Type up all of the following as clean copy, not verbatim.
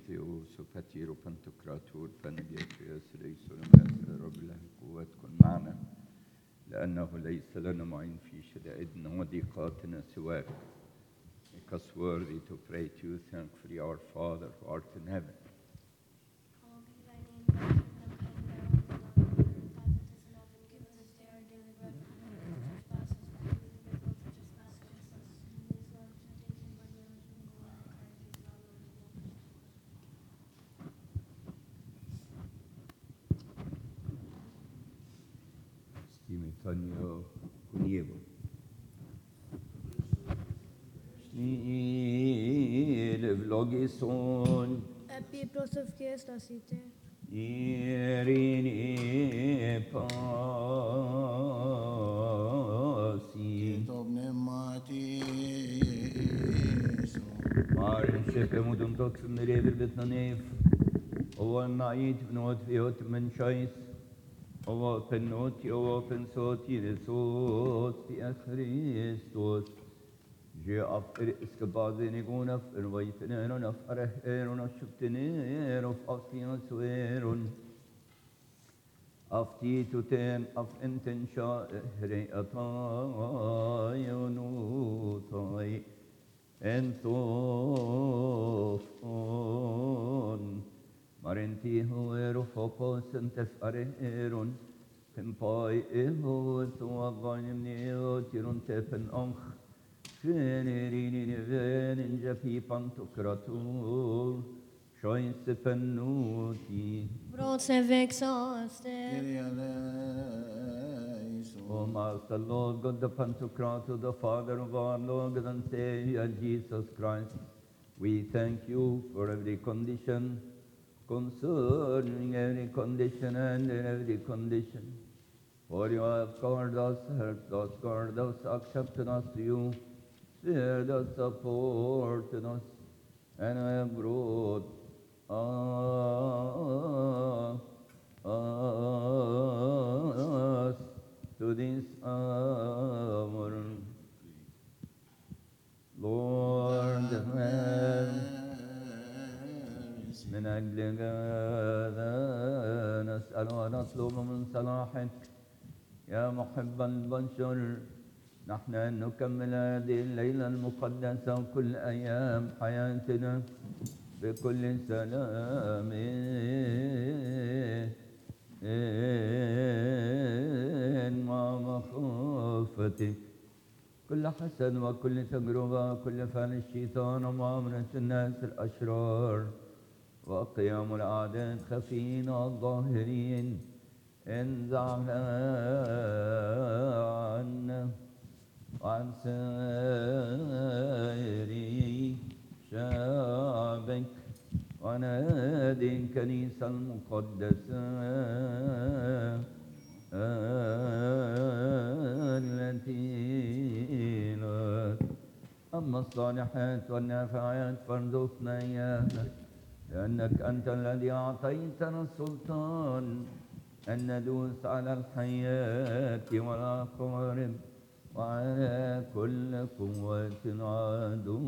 تيموثيوس وباتير وبنتقراطور بندياتريوس ريسون رب له القوة تكون معنا لأنه ليس لنا معين في شدائدنا وضيقاتنا سواك. Make us worthy to pray to you thankfully, our Father who art in heaven. Hallowed be thy name, thy kingdom come, thy will be done on earth as it is in heaven. Give us this day our daily bread, and forgive us our trespasses, for we forgive those who trespass against us. And lead us not into temptation, but deliver us from evil. And for thine is the power, and the glory, and Stime Tonio Cuniego. Snile vlogison Epi prosophies tasite. Irini pasi Marin shepe mudum toksum nerever betnanef Owa nait vnot viot menshais Owa penoti owa pensoti resot Pi Christos Je after iskabazin igun after vaytenen after heron ashubtenen of aftian sueron afti tuten af intensha hre atayunutai entofon marenti huero fopos entef areron Pimpai eho tuaganim neo tirun tepen anch Fenerini venen japi pantokratur Shoins pennuti Brots and vexaste. O Master Lord God the Pantocrator, the Father of our Lord and Savior Jesus Christ, we thank you for every condition, concerning every condition and in every condition. For you have called us, helped us, guarded us, accepted us to you, spared us, supported us, and have brought us to this hour. Lord, من أجل هذا نسأل ونطلب من صلاحك يا محب البشر نحن أن نكمل هذه الليلة المقدسة وكل أيام حياتنا بكل سلام مع مخافتك كل حسد وكل تجربة وكل فعل الشيطان ومؤامرة الناس الأشرار وقيام الأعداء الخفين الظاهرين انزعها عنا وعن سائر شعبك ونادي الكنيسة المقدسة التي لا أما الصالحات والنافعات فارزقنا إياها لأنك أنت الذي أعطيتنا السلطان أن ندوس على الحياة والعقارب وعلى كل قوة العدو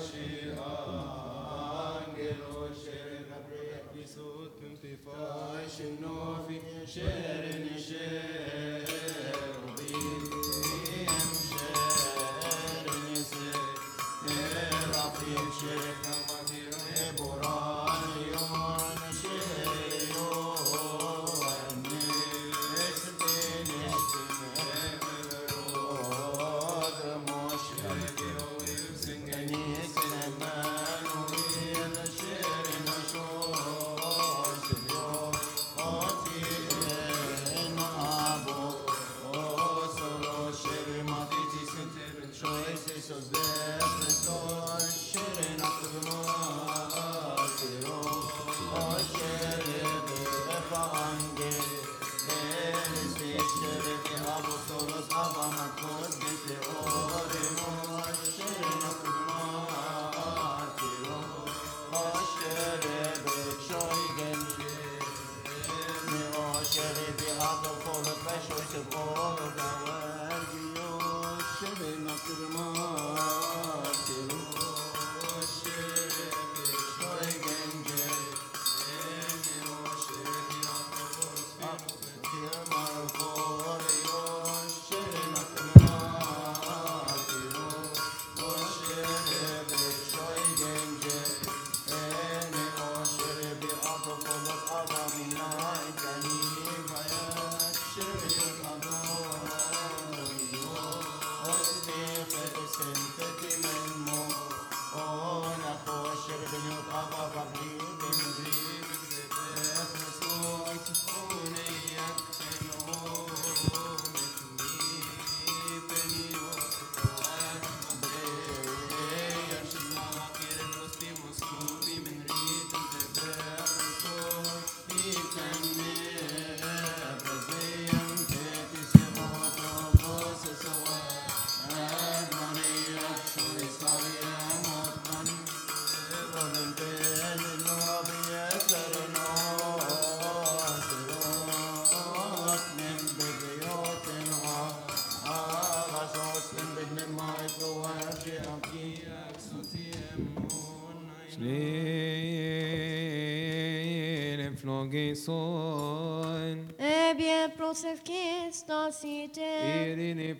Flogison, Eh bien, prosef qu'est dans cité. Irini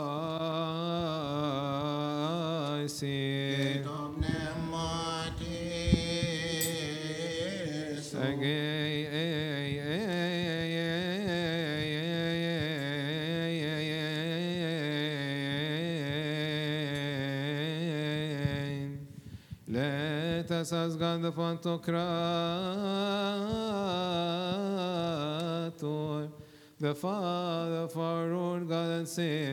Paisi, Let us ask God the Pantocrator, the Father of our Lord God and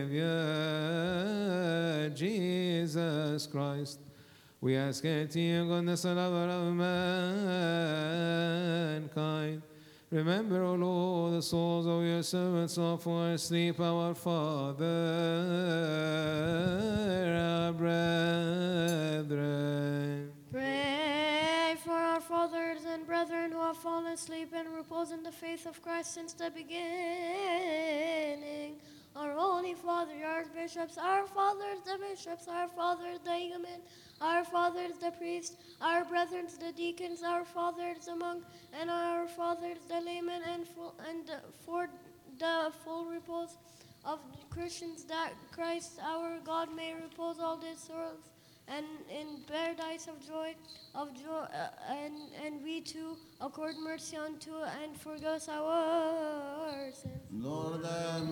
Savior, Jesus Christ. We ask it in goodness and love of mankind. Remember, O Lord, the souls of your servants who are asleep, our Father, our brethren. Pray for our fathers and brethren who have fallen asleep and repose in the faith of Christ since the beginning. Our Holy Father, our bishops, our fathers, the bishops, our fathers, the laymen, our fathers, the priests, our brethren, the deacons, our fathers, the monks, and our fathers, the laymen, and for the full repose of Christians, that Christ our God may repose all their souls and in paradise of joy, and we too accord mercy unto and forgive us our sins. Lord have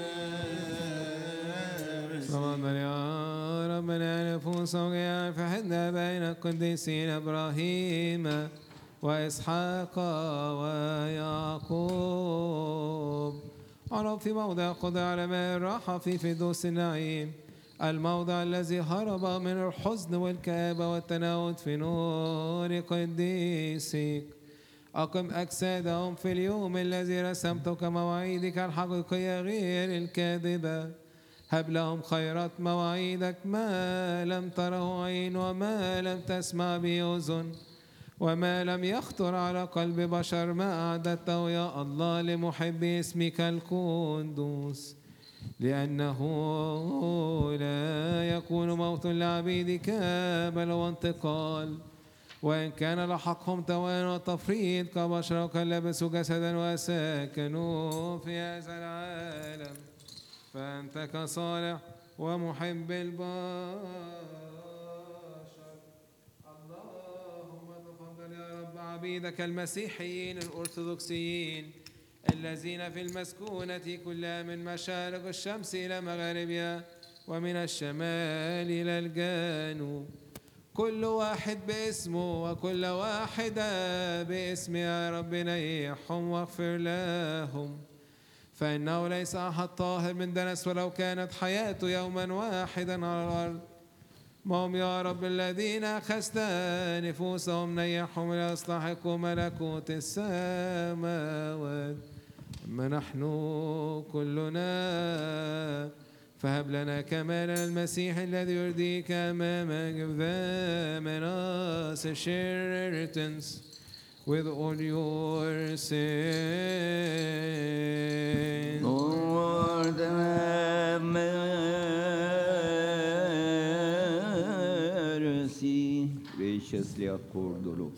mercy. تفضل يا ربنا نفوس وقيام فحدنا بين القديسين إبراهيم وإسحاق ويعقوب. عرب في موضع قضى على ماء الراحة في فردوس النعيم، الموضع الذي هرب من الحزن والكآبة والتناوب في نور قديسك. أقم أجسادهم في اليوم الذي رسمت كمواعيدك الحقيقية غير الكاذبة. هب لهم خيرات مواعيدك ما لم تره عين وما لم تسمع به أذن وما لم يخطر على قلب بشر ما أعددته يا الله لمحبي اسمك القدوس. لأنه لا يكون موت لعبيدك بل هو انتقال. وإن كان لحقهم توان وتفريط كبشر وكلبسوا جسدا وساكنوا في هذا العالم، فأنت كصالح ومحب البشر. اللهم تفضل يا رب عبيدك المسيحيين الأرثوذكسيين الذين في المسكونة كلها من مشارق الشمس إلى مغاربها ومن الشمال إلى الجنوب، كل واحد باسمه وكل واحدة باسم يا رب نيحهم واغفر لهم، فإنه ليس أحد طاهر من دنس ولو كانت حياته يوما واحدا على الأرض. ما هم يا رب الذين أخذت نفوسهم نيحهم ليستحقوا ملكوت السماوات، أما نحن كلنا فهب لنا كمال المسيح الذي يرضيك أمامك. Give them and us inheritance with all your sins. Lord, have mercy. Graciously accord, O Lord.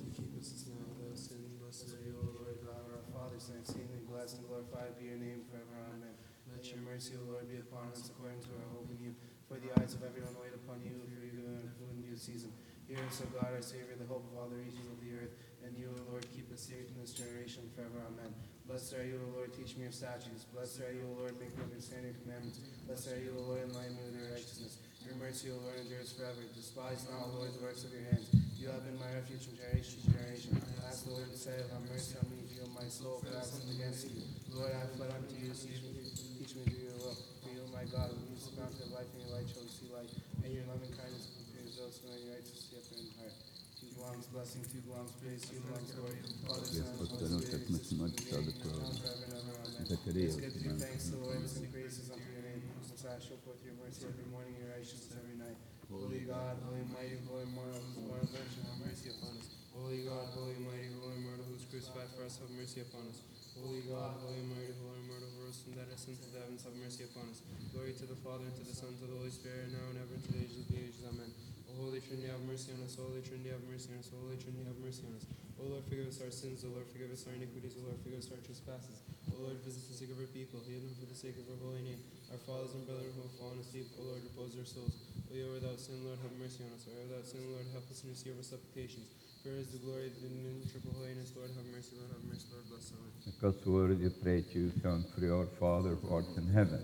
Mercy, O Lord, be upon us according to our hope in you. For the eyes of everyone wait upon you, for you give them food in due season. Hear us, O God, our Savior, the hope of all the regions of the earth. And you, O Lord, keep us safe in this generation forever. Amen. Blessed are you, O Lord, teach me your statutes. Blessed are you, O Lord, make me understand your commandments. Blessed are you, O Lord, enlighten me with your righteousness. Your mercy, O Lord, endures forever. Despise not, O Lord, the works of your hands. You have been my refuge from generation to generation. I ask the Lord to say, have mercy on me, heal my soul, for I have sinned against you. Lord, I have fled unto you, teach me to do your will. For you, my God, when you use the fountain of life, and your light shall we see light, and your loving kindness compares those who are your righteous yet in heart. To you belongs blessing, to you belongs praise, to you belongs glory. Father, Son, and Holy Spirit, is now and forever and ever. Amen. Let's give you thanks to the Lord, and praises unto your name. Messiah, show forth your mercy every morning, your righteousness every night. Holy God, holy mighty, holy immortal, whose born of virgin, have mercy upon us. Holy God, holy mighty, holy immortal, who's crucified for us, have mercy upon us. Holy God, holy mighty, holy immortal, who rose from dead, ascended to the heavens, have mercy upon us. Glory to the Father, to the Son, to the Holy Spirit, now and ever, to the ages of the ages. Amen. O Holy Trinity, have mercy on us. Holy Trinity, have mercy on us. Holy Trinity, have mercy on us. O Lord, forgive us our sins. O Lord, forgive us our iniquities. O Lord, forgive us our trespasses. O Lord, visit the sick of our people. Heal them for the sake of our holy name. Our fathers and brothers who have fallen asleep, O Lord, repose their souls. O you are without sin, Lord, have mercy on us. O you are without sin, Lord, help us and receive our supplications. For is the glory of the triple holiness. Lord, have mercy. Lord, have mercy. Lord, bless us. Make us worthy to pray to you, Son, for our Father who art in heaven.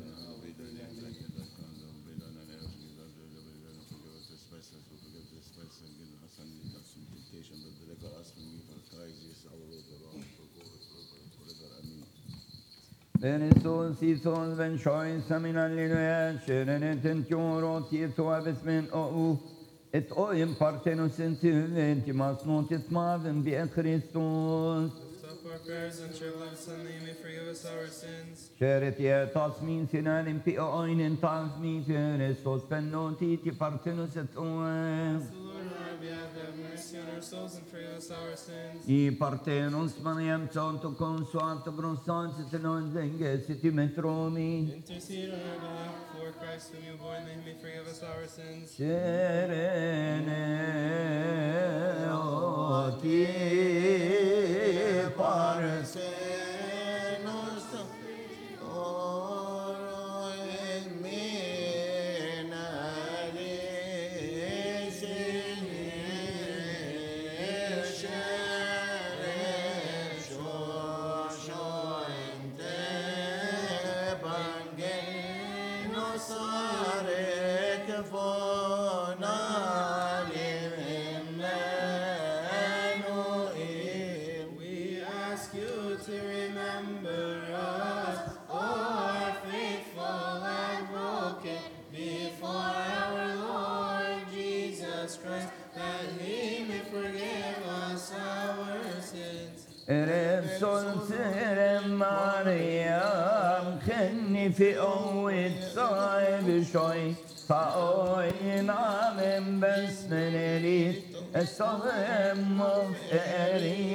Benison sison ven choice min alleluia sheren tentioro tieto abesmen o et oim partenus intimas notis mavim bi Christus. Lift up our prayers and your love, Son, that you may forgive us our sins. Charitatis min sinalim pi oinen tas mi Christus penoti ti partenus et oim. The Lord, on our behalf, have mercy on our souls and forgive us our sins. I partenus maniam santo consuato grossantis non zengesit metromi. Intercede on our behalf before Christ, whom you bore, that he may forgive us our sins. Serene oti parsenos oro en minaris We ask you to remember us, O our faithful advocate, before our Lord Jesus Christ, that he may forgive us our sins. Repson serem Mariam khenni fi oit saib shoy فأوين عمم بسنريت الصغم eri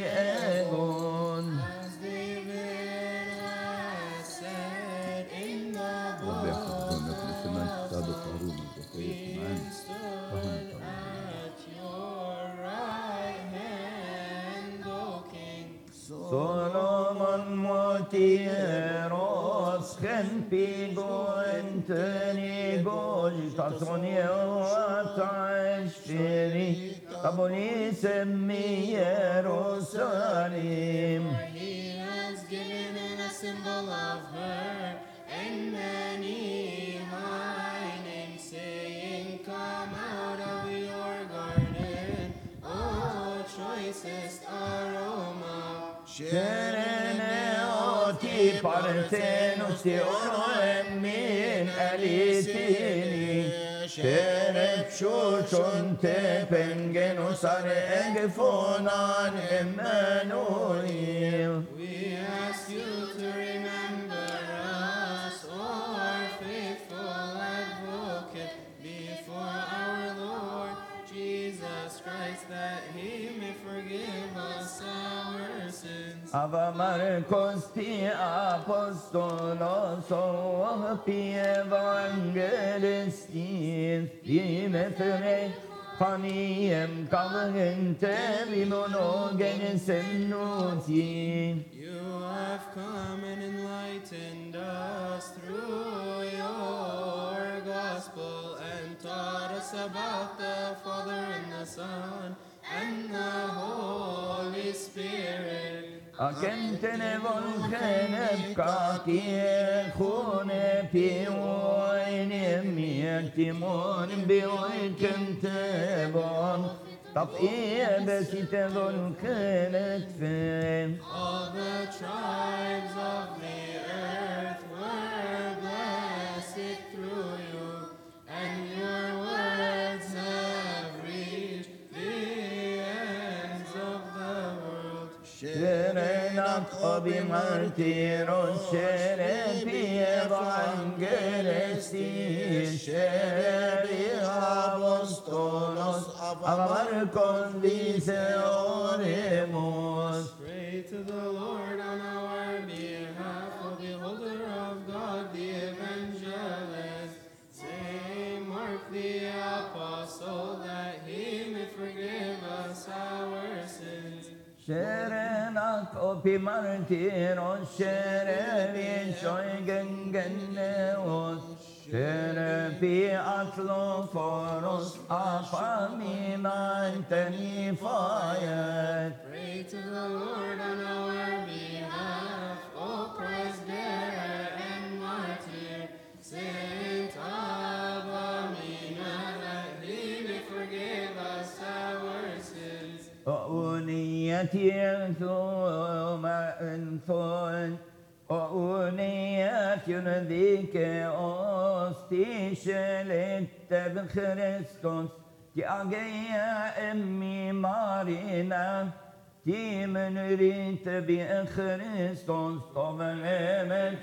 egon. As David has said in the book Solomon motiros gen pigo enteni gol tasonio ataishiri taboni semmi Jerusalem. He has given in a symbol of her, and many high names, saying, Come out of your garden, O choicest aroma. Sherene oti parthenos ti oro min alitini. Sherep shushun te pengenus are egfonan Emmanuel. We ask you to remember us, our faithful advocate, before our Lord Jesus Christ, that he may forgive us our sins. Ava Marcos pi apostolos o pi evangelistis pi mefre faniem kavente vimonogen senutin. You have come and enlightened us through your gospel and taught us about the Father and the Son and the Holy Spirit. Akentene volkene kaki khune pi oine mirtimon bi oikente bon tafiye besite volkene tfen. All the tribes of the earth were blessed through you, and your words have reached the ends of the world. Sherenak obi martiros shere pi evangelistis shere apostolos avamarkon dice oremos. Pray to the Lord on our behalf, O beholder of God, the evangelist. Say, Mark the apostle, that he may forgive us our sins. Sherenak opi martiros shere vi shoigengeneos shere pi atloforos afamina intenifayet. Pray to the Lord on our behalf, O presbyter and martyr, Saint Abamina, that he may forgive us our sins. أونيتي ثم انثون أونيتي ذيك أستيشلت بخريستوس تأجي أمي مارينا تي من ريت بخريستوس طبعا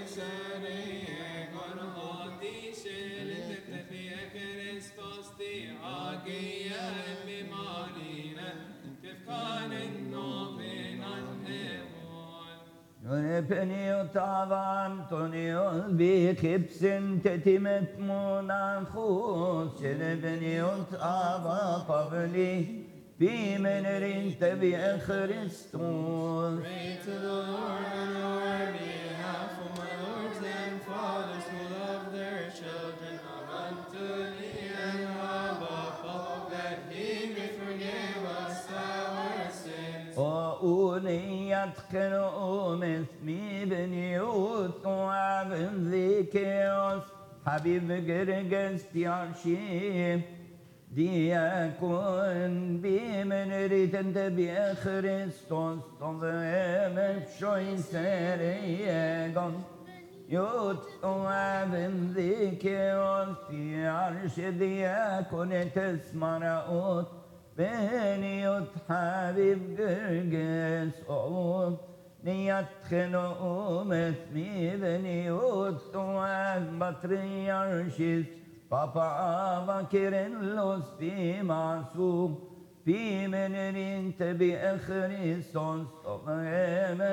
Penio tavan tonio vi kipsin tetimet monachus penio tava pavli vi menerin tebi Christus. Pray to the Lord on our behalf, O my lords and fathers who love their children, unto thee and Abba, that he may forgive us our sins. وأونيت كنوم اسمي بنيوت وعبن ذيكيوس حبيب جرجس تيارشيم ديكون بمن ريتن تبي خريستوس طبعا بشوي سريقون يوت وعبن ذيكيوس تيارش ديكون تسمرقوت بنيوت حبيب جرجس أوم نيت خنوم اسمي بنيوت وعب بطريارشيس بابا كيرلس في معصوم في منرين تبي خريستوس طبعا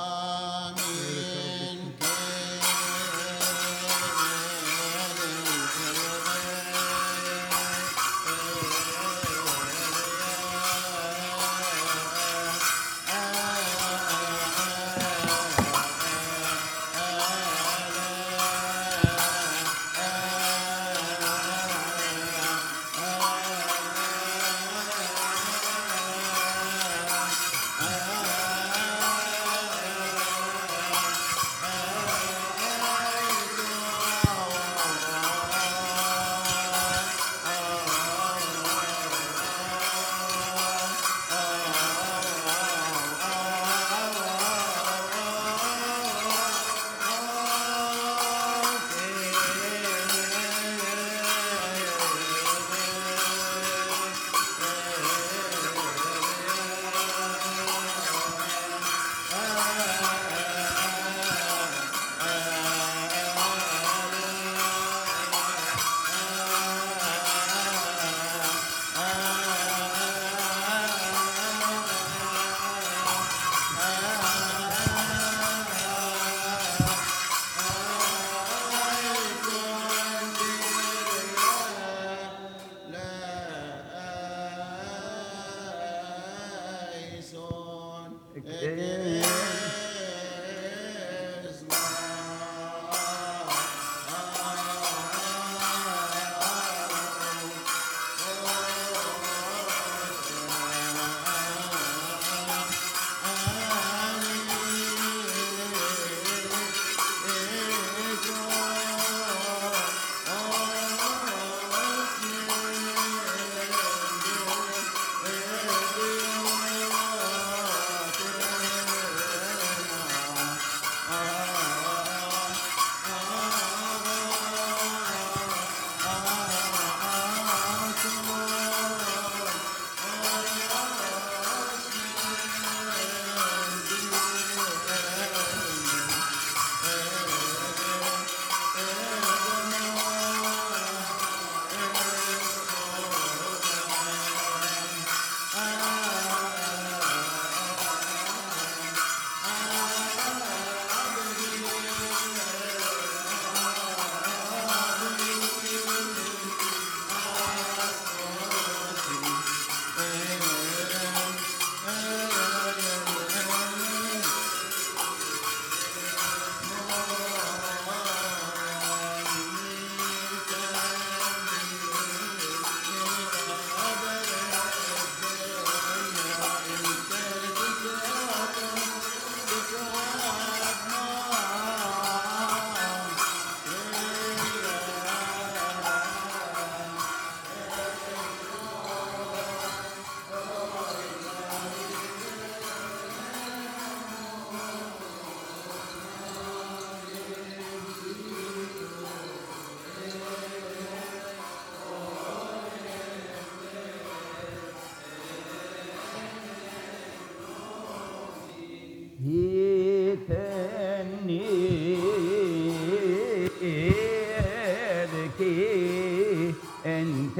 هيتني انت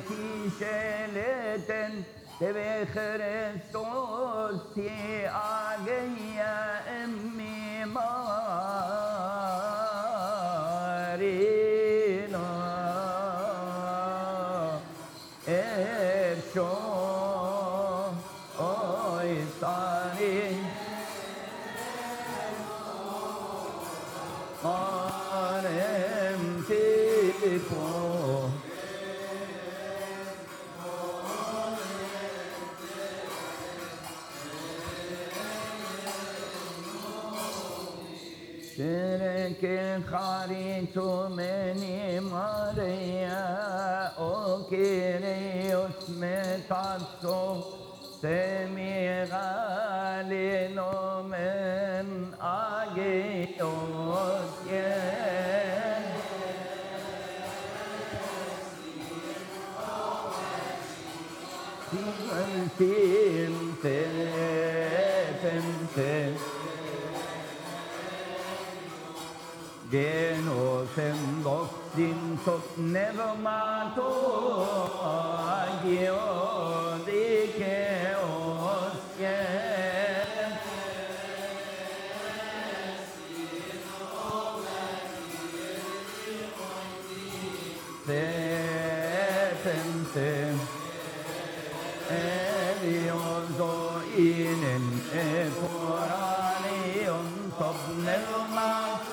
تشلتن تبي خريستوس يا امي مارينا افشو اوي صاري aremtiko Şereke haritu meni Maria o Kyrios metatso semigale nomen ageos yen Genosem doxin tot nevermato agio dikeos yen Sepente Elioso inen eforanion top nevermato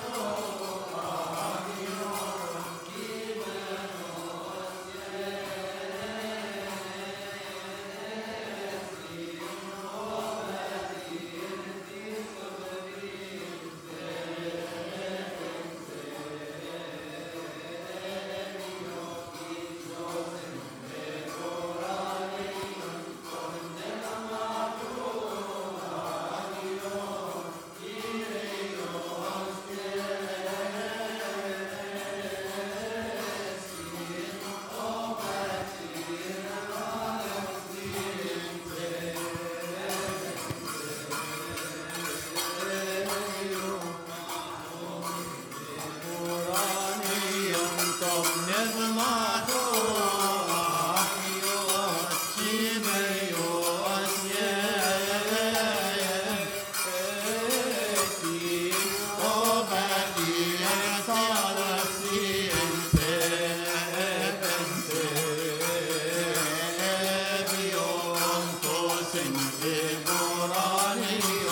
Sin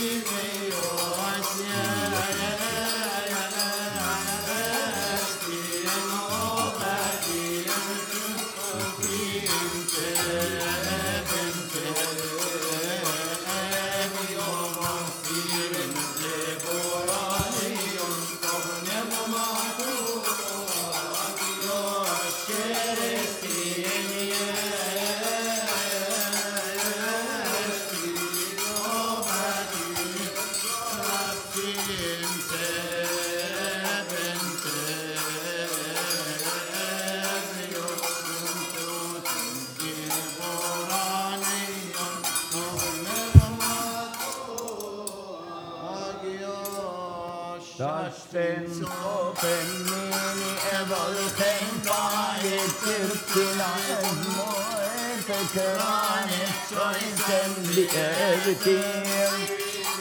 Tasten open mini evolken bayet Türk'üna ezmoet Kıranet çoysen bir erkim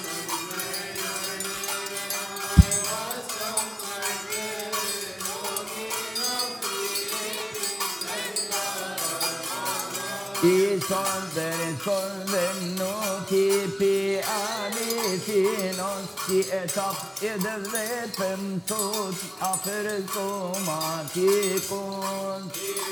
İson no kipi alisinos ki etap edevletem tut afersomatikon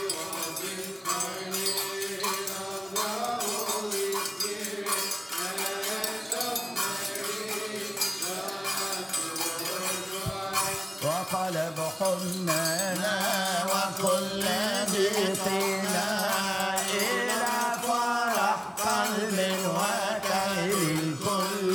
وقلب حزننا وكل ضيقنا إلى فرح قلب وكيل الكل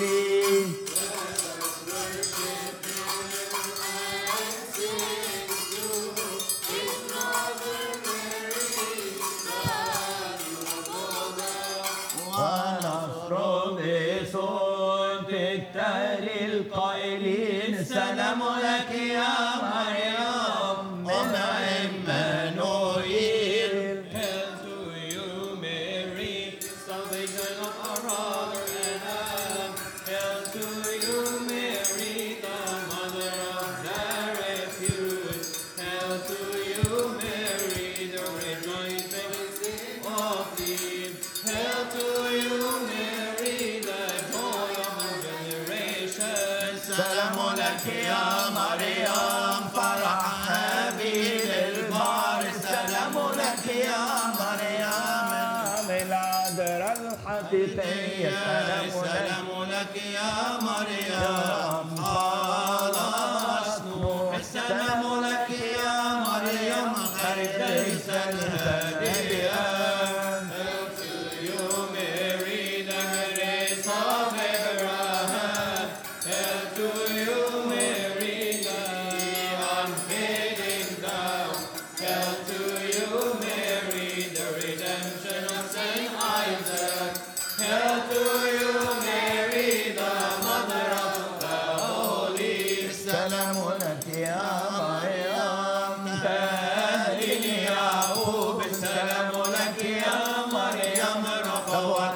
ونصر بصوت التالي القائلين سلام لك يا مريم أم عمانوئيل. Hail to you, Mary, salvation of our brother Adam. Hail to you, Mary, the mother of the refuge. Hail to you, Mary, the rejoicing of Eve. Hail to you, Mary, the joy of our generation. سلام لك يا مريم فرح هابيل البار سلام لك يا مريم العذراء الحقيقية سلام لك يا مريم خلاص نوح سلام لك يا مريم خير ليس الهادية. Hail to you, Mary, the grace of Abraham. Hail to you, Mary, the unfading down. Hail to you, Mary, the redemption of Saint Isaac. Hail to you, Mary, the mother of the holy. سلام لك يا مريم تهليل يعقوب سلام لك يا مريم رفوت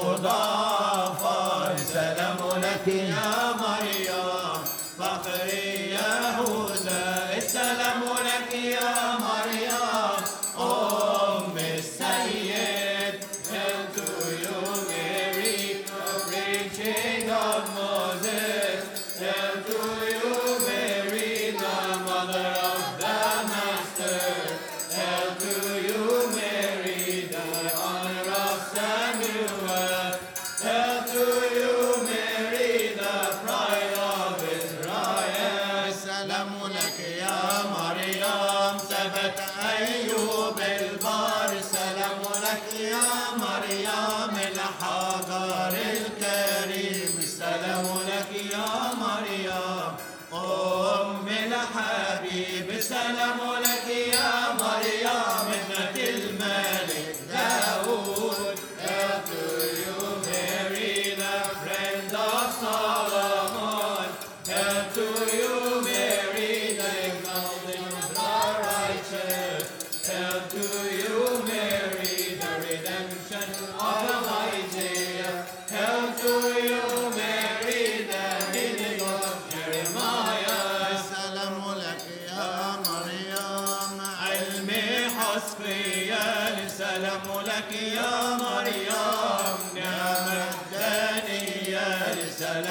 مضافة سلام لك يا مريم فخر يهوذا السلام لك يا مريم أم السيد. Hail to you, Mary, the preaching of Moses. Hail to you, Mary, the mother of the Master. Hail to you, Mary, the honor of Samuel. Hail to you, Mary, the pride of Israel. سلام لك يا مريم ثبت أيوب البار سلام لك يا مريم الحجر الكريم سلام لك يا مريم أم الحبيب سلام لك يا مريم ابنة الملك داود. Hail to you, Mary, the friend of Solomon. Hail to you, Mary, the exalting of the righteous. Hail to you, Mary, the redemption of Elijah. Hail to you, Mary, the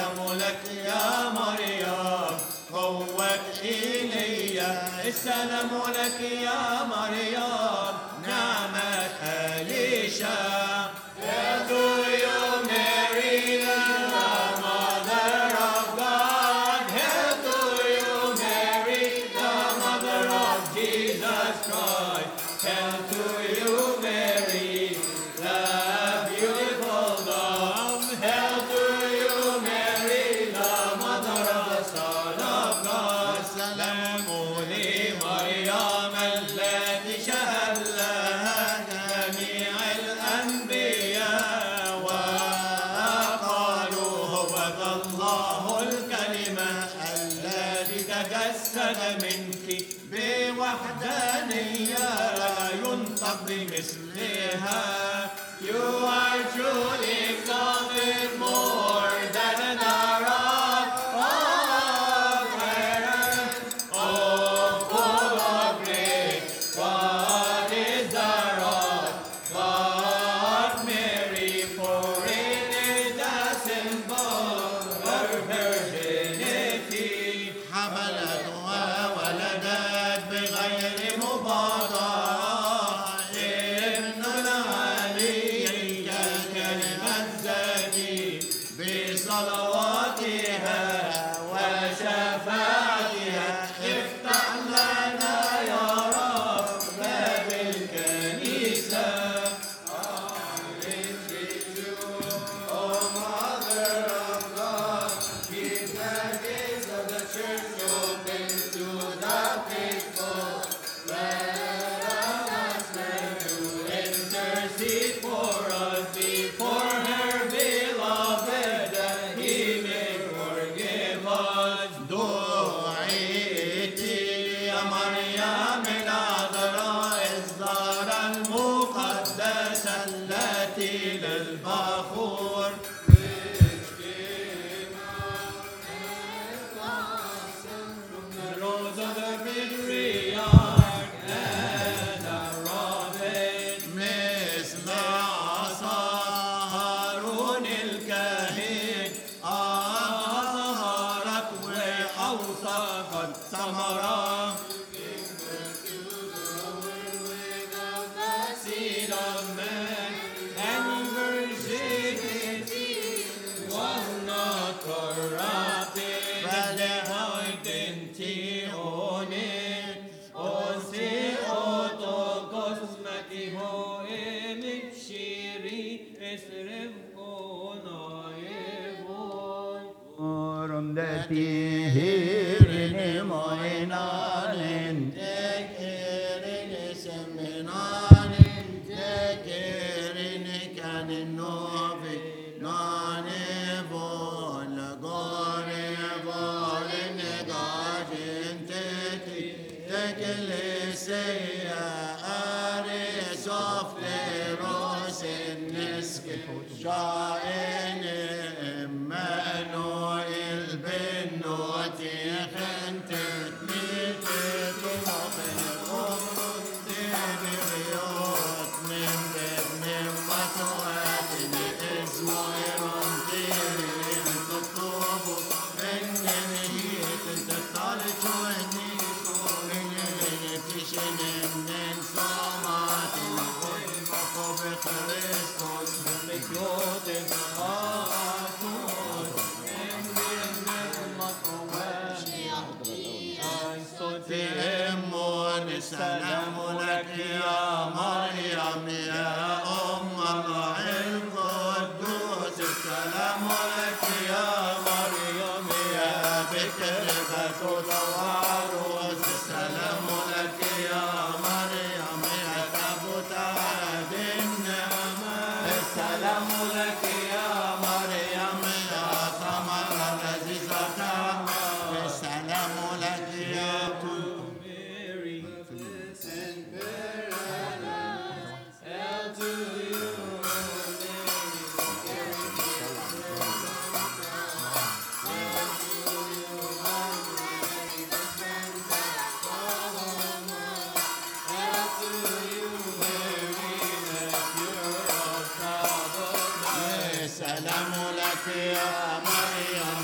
السلام لك يا مريم قوة إيليا السلام لك يا مريم نعمة أليشا Hail to you Mary the mother of God Hail to you Mary the mother of Jesus Christ Hail to you Mary the beautiful dove Hail to you Mary the mother of the Son of God سلام لمريم التي شهد لها جميع الأنبياء وقالوا هو ذا الله الكلمة الذي تجسد منك بوحدانية لا ينطق بمثلها You are truly exalted more than an rock of heaven Oh, full of grace What is the rock but Mary for it is the symbol of virginity حملتها ولدت بغير مباضعة ابن العلي كالكلمة الزكي بصلواتها وشفاعتها افتح لنا يا رب باب الكنيسة Oh, Mother of God, keep the gates of the church open to the faithful. Let us learn to intercede for us before her beloved, that he may forgive us. دعيتي يا مريم العذراء الزهرة المقدسة التي للبخور The rose of the patriarch and the prophet مثل عصا هارون الكاهن أظهرت وأوصفت ثمرة seed of man and virginity was not corrupted by the identity on it. Ose otokosmaki hoemik shiri esrev onaevon. Orundati Hirini moinanin tekirini seminanin tekirini kanin novi nane vol gore volen gajin teki tekeleseya are sofleros niske shaen Emmanuel benoti خنتت ميتت ومن دبيوت من ابن فتوات اسمه يرمتين تطوب من نهيت تطالج ونيسو من نتشن من صامات الخلق بخريستوس بمكيوت تأمون السلام لك يا مريم يا أم الله القدوس السلام لك يا مريم يا بكر فتوت وعروس السلام لك يا مريم يا تابوت عهد النعمة السلام لك يا مريم يا ثمر الذي زكى السلام لك يا السلام لك يا مريم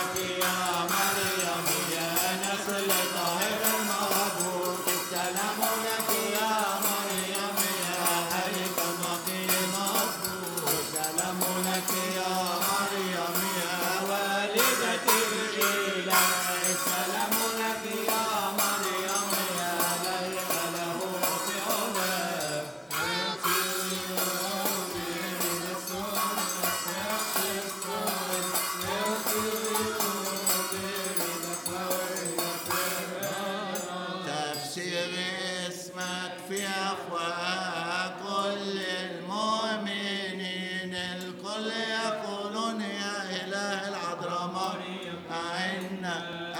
لك يا مريم يا نسل طاهر المبروك السلام لك يا مريم يا هيك المقيم مبروك السلام لك يا مريم يا والدة الإله السلام لك يا مريم يا ليس له في علاه تفسير اسمك في أفواه كل المؤمنين الكل يقولون يا إله العذراء مريم أعنا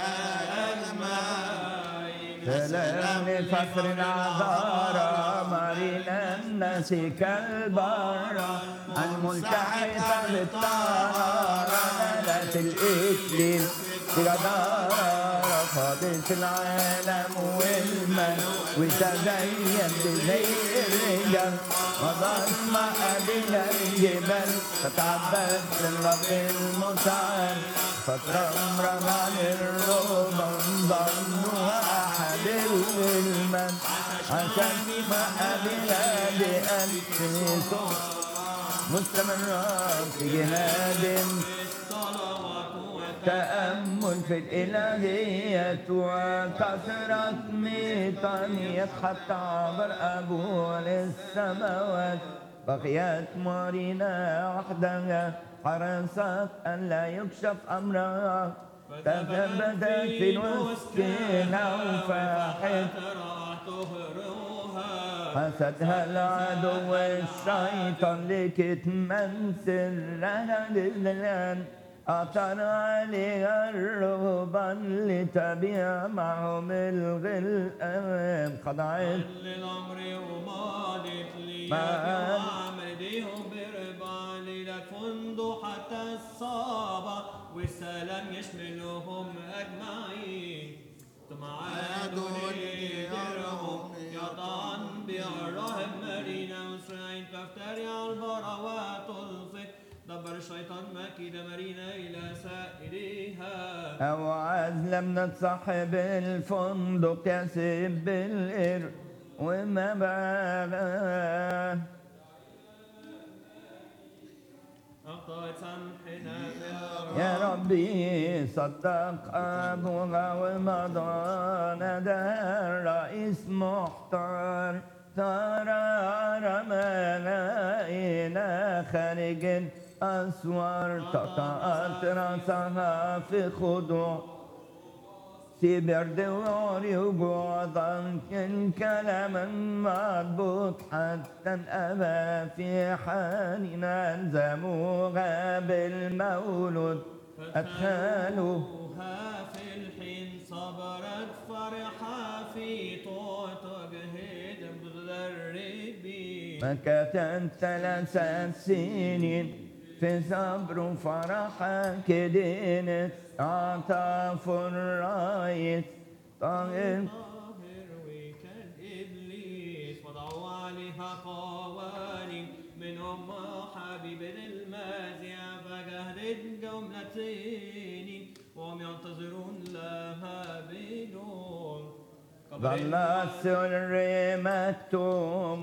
أجمعين سلام لفخر العذارى مارينا النسك البارى الملتحقة بالطهارة نالت الإكليل بجدارة فاضل في العالم والمن وتزين بزي الرجال وضم أبينا الجبال فتعبد للرب المتعال فترمرم عن الرمم ظنوا أحد الغلمان عشان ما أبينا بألف صوت مستمرات في جهاد تأمل في الإلهية وكثرة ميطانية حتى عبر أبوه للسماوات بقيت مارينا وحدها حرصت أن لا يكشف أمرها تثبتت في وسطنا وفاحت حسدها العدو الشيطان لكتمان سرها للآن أعطر عليها الرهبان لتبيع معهم الغلام خضعت للأمر ومالت لي وعمدهم بربا ليلة فندق حتى الصابة والسلام يشملهم أجمعين ثم عادوا ليدرهم يطعن بأرهم مارينا وإسرائيل تفتري على البروات الفك دبر الشيطان مكيد مارينا إلى سائرها أو عزل من صاحب الفندق يسب القر وما بقى أخطأت سمحنا يا ربي صدق أبوها ومضى ده الرئيس محتار ترى رمانا خارج أسوار تقطعت رأسها في خضوع في برد وعري وجوع ضنك الكلام مضبوط حتى الأبا في حالنا ألزموها بالمولود أدخلوها في الحين صبرت فرحة في طوط وجهد متدربين مكثت 3 سنين في صبر وفرحة كدينت عطاف الرايت طاهر وكان إبليس وضعوا عليها قوانين منهم حبيب المازع فجهدت جملتين وهم ينتظرون لها بنور ظل السر مكتوم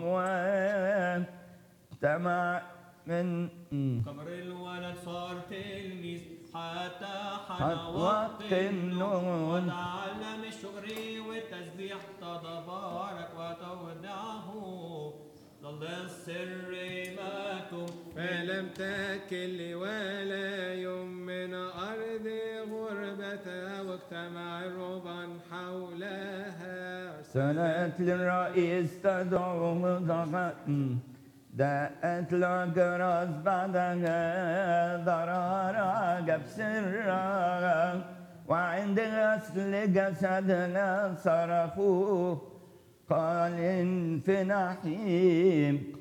واجتمع من قبر الولد صار تلميذ حتى حان حتى وقت النوم النوم. وتعلم الشكر والتسبيح تتبارك وتودعه ظل السر مكتوم فلم تكل ولا يوم من أرض غربتها واجتمع الرهبان حولها سنت للرئيس تدعوه دقت الجرس بعدها ضرر عجب سرها وعند غسل جسدها صرخوه قال في نحيم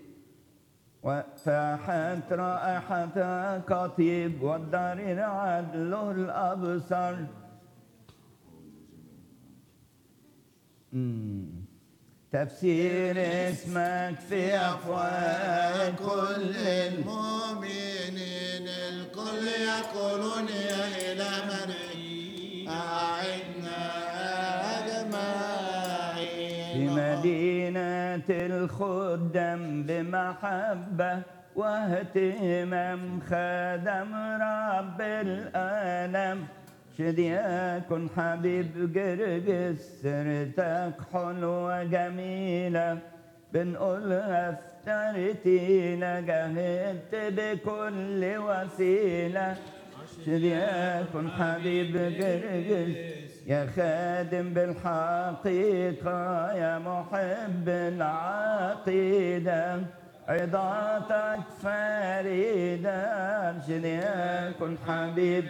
وفاحت رائحة كطيب والضرير عدله الأبصر تفسير اسمك في أفواه كل المؤمنين الكل يقولون يا إله من الخدام بمحبة واهتمام خدم رب العالم شدياكن حبيب جرجس سيرتك حلوة جميلة بنقولها افترتينا جاهدت بكل وسيلة شدياكن حبيب جرجس يا خادم بالحقيقة يا محب العقيدة عظاتك فريدة شدياكن حبيب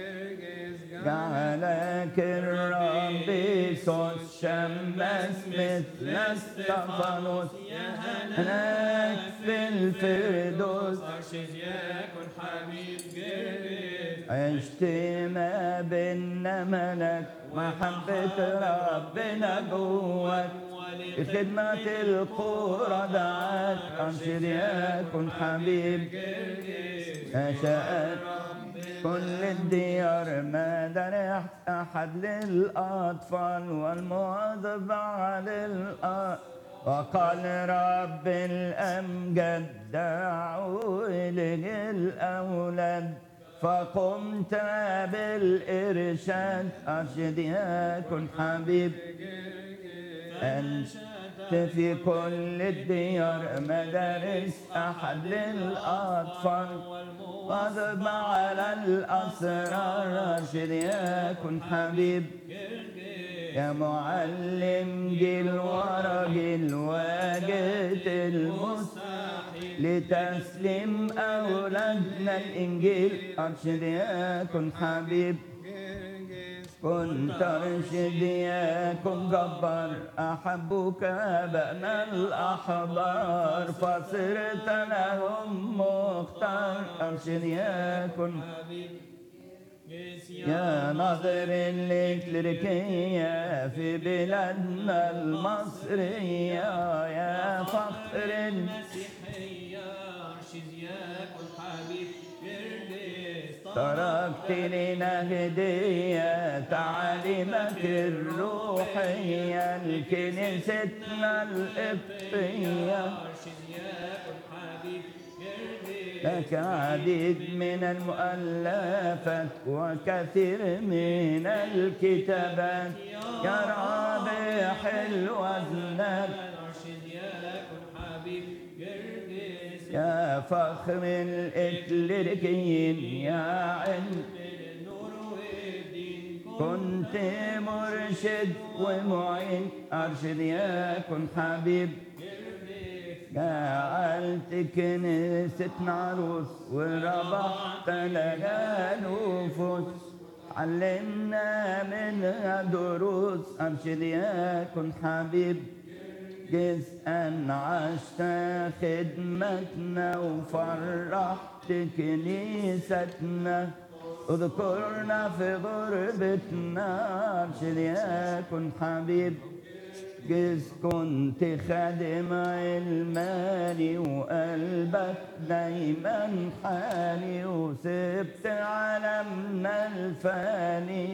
جعلك الرب يسوس شمس مثل استفانوس هناك في الفردوس يكن حبيب جرجس عشت ما بينا ملك محبة ربنا جواك بخدمة القرى دعاك أنشد يكن حبيب أشاءت كل الديار ما درحت أحد للأطفال والمواظبة على الأرض وقال رب الأمجد دعوا إليه الأولاد فقمت بالإرشاد أرشد يكن حبيب أنت في كل الديار مدارس أحد للأطفال واظب على الأسرار أرشد يكن حبيب يا معلم جيل ورا جيل واجهت المستحيل لتسليم أولادنا الإنجيل أرشد يكن حبيب كنت أرشد يكن جبار أحبك أبانا الأحبار فصرت لهم مختار أرشد يكن يا ناظر الإكليريكية في بلادنا المصرية يا فخر المسيحية أرشد يكن حبيب جرجس تركت لنا هدية تعاليمك الروحية لكنيستنا القبطية أرشد يكن حبيب لك عديد من المؤلفات وكثير من الكتابات يا رابح الوزنات يا فخر الإكليريكيين يا علم كنت مرشد ومعين أرشد يكن حبيب جعلت كنيستنا عروس وربحت لها نفوس علمنا منها دروس أرشد يكن حبيب جزءا عشت خدمتنا وفرحت كنيستنا اذكرنا في غربتنا أرشد يكن حبيب جز كنت خادم المالي وقلبك دايما حالي وسبت عالمنا الفاني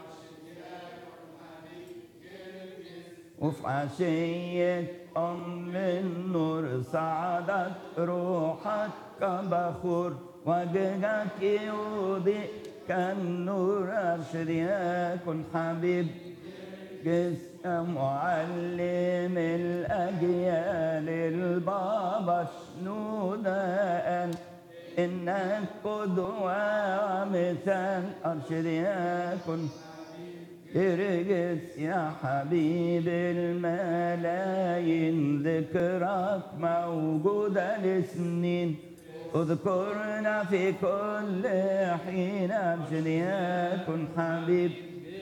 وفي عشية أم النور صعدت روحك كبخور وجهك يضيء كالنور أرشد يكن حبيب جس معلم الأجيال البابا شنودة قال إنك قدوة ومثال أرشد يكن ارجس يا حبيب الملايين ذكرك موجودة لسنين اذكرنا في كل حين أرشد يكن حبيب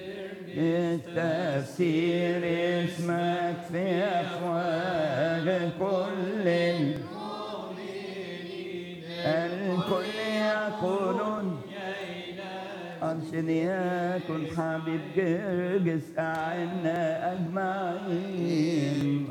التفسير اسمك في أفواه كل المؤمنين الكل يقولون أرشد يكن حبيب جرجس أعنا أجمعين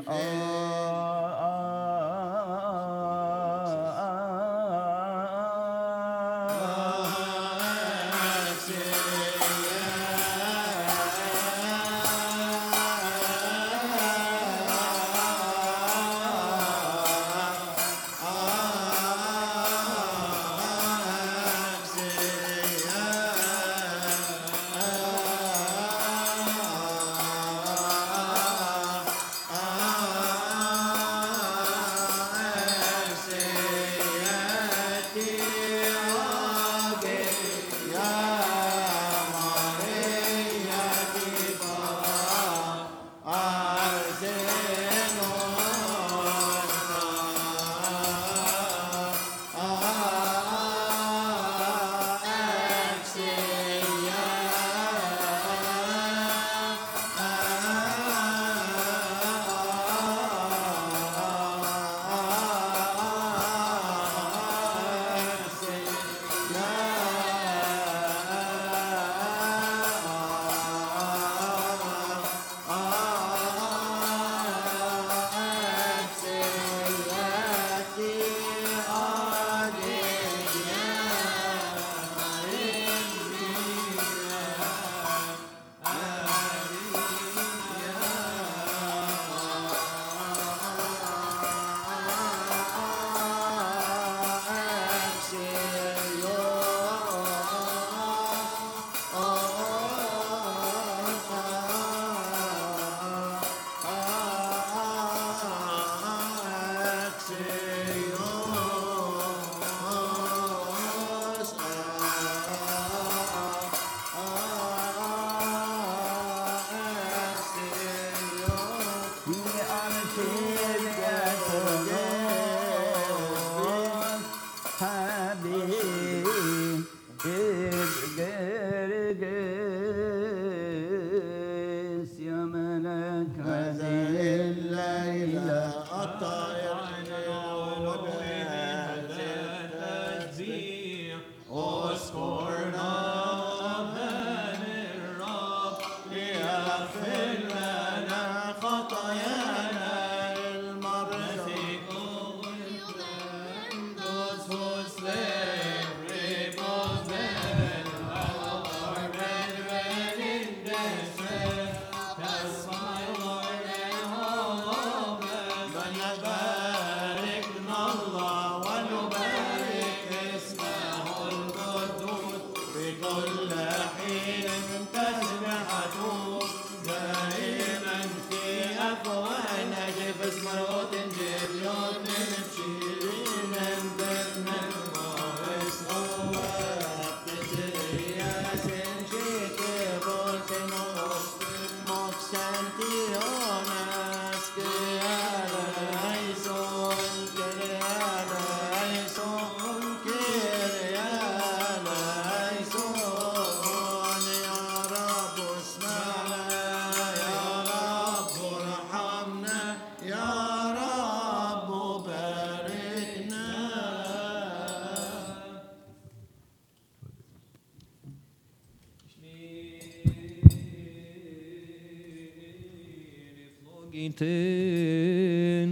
Iten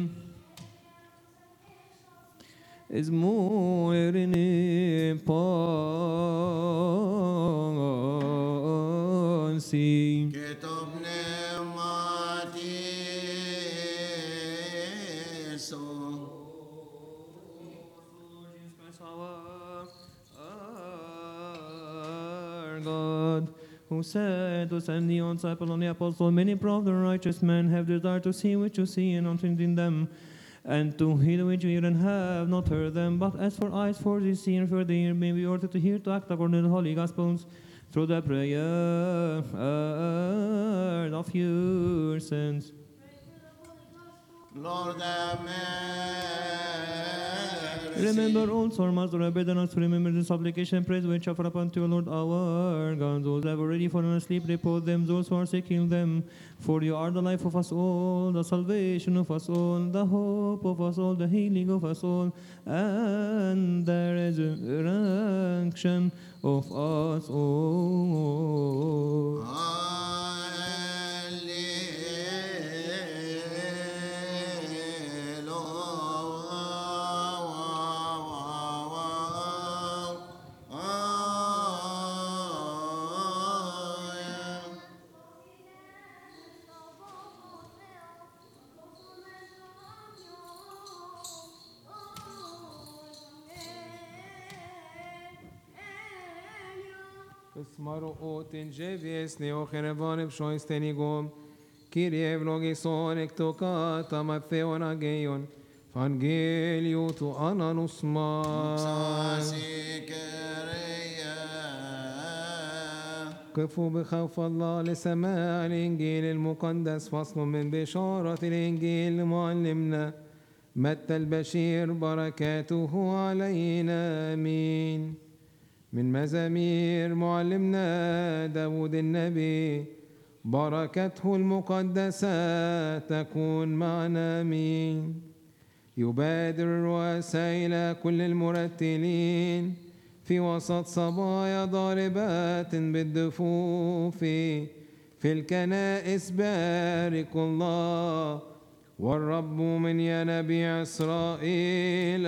is more in ponsi. كتب نعمتي يسوع. Our God, who said to send the disciple on the apostle, many prophets and righteous men have desired to see which you see and not in them, and to hear which you hear and have not heard them. But as for eyes for the see and for the ear, may be ordered to hear to act according to the holy gospels, through the prayer of your sins. Lord, amen. Remember also our Master and bid us to remember this supplication, praise which offer upon to you, Lord our God. Those that have already fallen asleep, repose them. Those who are sick, heal them. For you are the life of us all, the salvation of us all, the hope of us all, the healing of us all, and the resurrection of us all. Smaro otin jevies neochenevan shoistenigom. Kyrie vlogison ektokata Mattheon ageion. Vangelio tu ananusman. قفوا بخوف الله لسماع الإنجيل المقدس. فصل من بشارة الإنجيل لمعلمنا متى البشير بركاته علينا آمين. من مزامير معلمنا داود النبي بركته المقدسة تكون معنا آمين. يبادر الرؤساء إلى كل المرتلين في وسط صبايا ضاربات بالدفوف في الكنائس بارك الله والرب من ينابيع إسرائيل.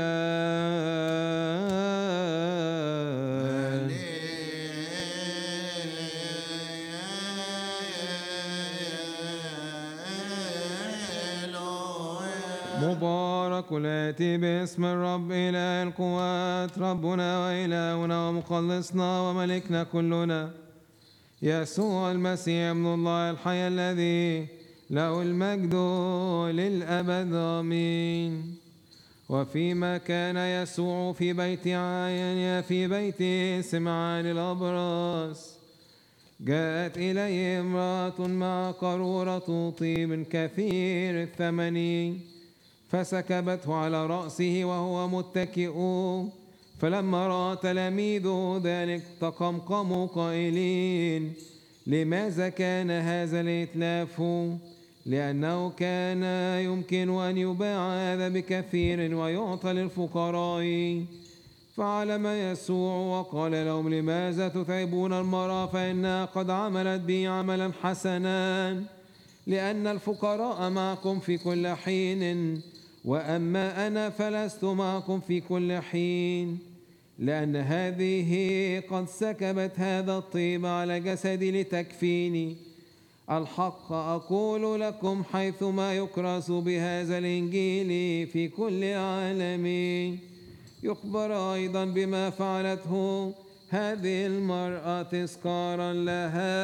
مبارك الآتي باسم الرب إله القوات ربنا وإلهنا ومخلصنا وملكنا كلنا يسوع المسيح ابن الله الحي الذي له المجد للأبد آمين. وفيما كان يسوع في بيت عاينيا في بيت سمعان الأبرص جاءت إليه امرأة مع قارورة طيب كثير الثمن فسكبته على رأسه وهو متكئ. فلما رأى تلاميذه ذلك تقمقموا قائلين لماذا كان هذا الإتلاف؟ لأنه كان يمكن أن يباع هذا بكثير ويعطى للفقراء. فعلم يسوع وقال لهم لماذا تتعبون المرأة فإنها قد عملت بي عملا حسنا لأن الفقراء معكم في كل حين وأما أنا فلست معكم في كل حين. لأن هذه قد سكبت هذا الطيب على جسدي لتكفيني. الحق أقول لكم حيثما يكرس بهذا الإنجيل في كل عالم يخبر أيضا بما فعلته هذه المرأة تذكارا لها.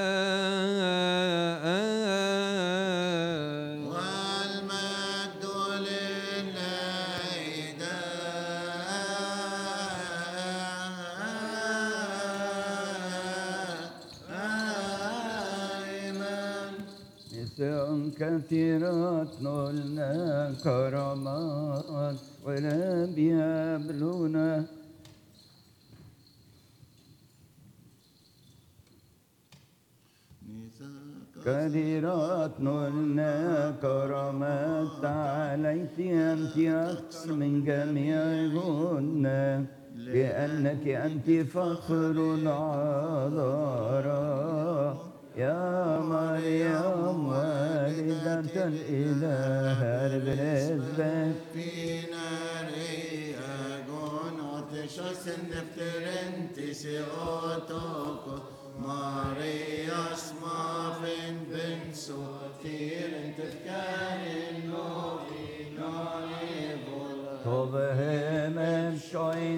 والمجد لله دائما. نساء كثيرات نلنا كرامات ولا بيبلونا كثيرات نلنا كرامات عليك أنت أكثر من جميعهن لأنك أنت فخر العذراء يا مريم والدة الإله بالنسبة فينا رياغون أرتشوس النفترنتي سيوتوكو مارياس مافين بن سوتير انتفكار النوبي نوني Tobehem shoin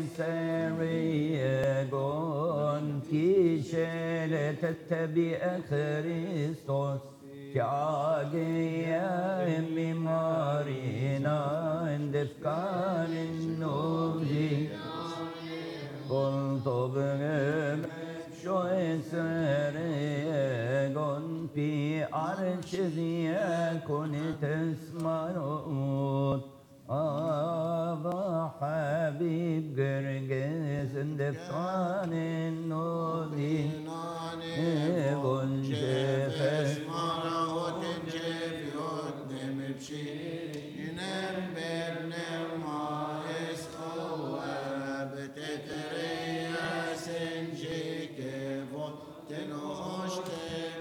seriegon kishele tettabi Christos Kyageya emmi marina endefkarin nudi Kol tobehem shoin seriegon pi arshdiya kunitesmarot Ava Habib Gerges and the Fan in Nodi Egon Jefes Maraot and Jeviot Nemipshi in Embernem Maes Oab Tetereas and Jekevot Tenoshtem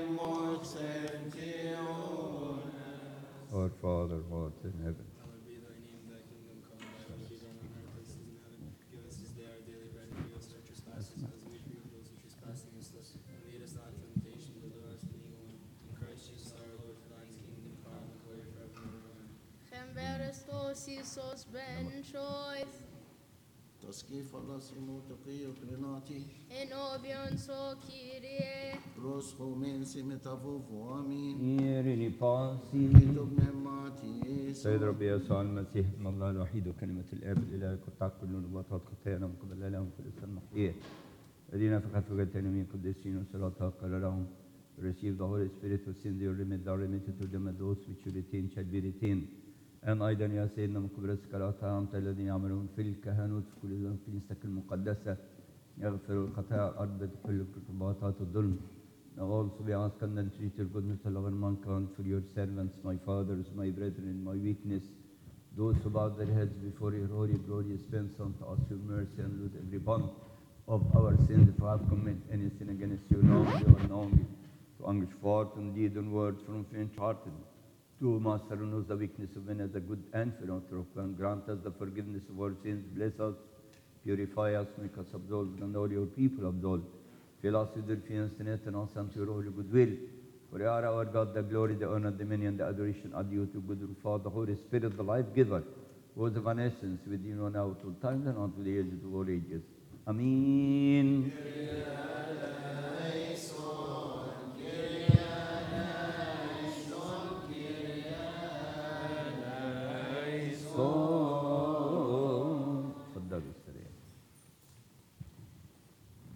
Moxention. Our Father who art in heaven. Hallowed be thy name, thy kingdom come, thy will be done on earth as it is in heaven. Give us this day our daily bread, and forgive us our trespasses, as we forgive those who trespass against us. And lead us not into temptation, but deliver us from the evil one. In Christ Jesus our Lord, for thine is the kingdom, power, and the glory forever and ever. Amen. Chamberestos Isos Ben Choice, Toskif Allah Srimotoki Ukrinati Enobion So Kyrie, Ros Homen Simetavovo Amin Irini Pasi Kitub Nemati سيد ربي يسوع المسيح ابن الله الوحيد وكلمة الآب الإله قطع كل نبوات خطايانا من قبل لهم في الإسلام المحيي الذين فقط فقدت من قديسين وصلاتها قال لهم receive the Holy Spirit who sins your remit the remitted to them and those which you retain shall be retained and أيضا يا سيدنا من قبل سكراتها أنت الذين يعملون في الكهنوت في كل يوم في كنيستك المقدسة يغفر الخطايا الأرض كل الرباطات الظلم. Now also we ask and entreat your goodness, O Lord, mankind, for your servants, my fathers, my brethren, in my weakness, those who bow their heads before your holy, glorious face, unto us your mercy, and loot every bond of our sins, if I have committed any sin against you, knowingly or unknowingly, to anguish forth in deed and words from faint-hearted, to Master who knows the weakness of men as a good and philanthropic, and grant us the forgiveness of our sins, bless us, purify us, make us absolved, and all your people absolved. Fill us with your fear and and us unto your holy goodwill. For you are our God, the glory, the honor, the dominion, the adoration are due to good Father, Holy Spirit, the life giver, who is of an essence with you now to all times and unto the ages of all ages. Amen.